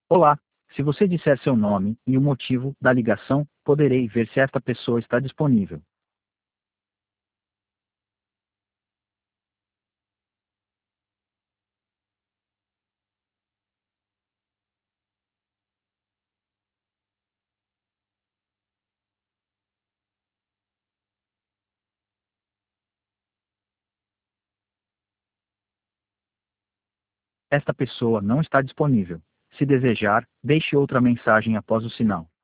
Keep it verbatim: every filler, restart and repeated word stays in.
Olá, se você disser seu nome e o motivo da ligação, poderei ver se esta pessoa está disponível. Esta pessoa não está disponível. Se desejar, deixe outra mensagem após o sinal.